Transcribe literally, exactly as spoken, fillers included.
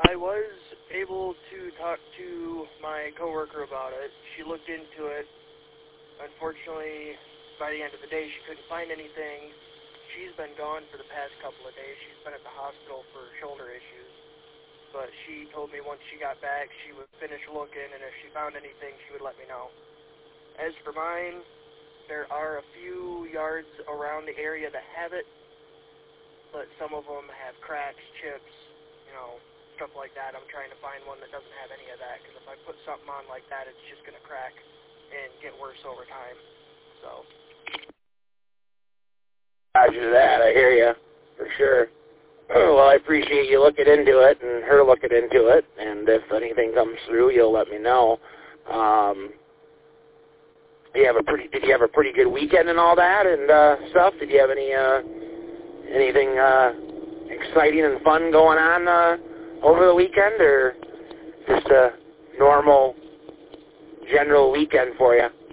I was able to talk to my coworker about it. She looked into it. Unfortunately, by the end of the day, she couldn't find anything. She's been gone for the past couple of days. She's been at the hospital for shoulder issues. But she told me once she got back, she would finish looking, and if she found anything, she would let me know. As for mine, there are a few yards around the area that have it, but some of them have cracks, chips, you know, stuff like that. I'm trying to find one that doesn't have any of that, because if I put something on like that, it's just going to crack and get worse over time. So. Roger that. I hear you, for sure. Well, I appreciate you looking into it and her looking into it, and if anything comes through, you'll let me know. Um, you have a pretty, did you have a pretty good weekend and all that and uh, stuff? Did you have any uh, anything uh, exciting and fun going on uh, over the weekend, or just a normal, general weekend for you?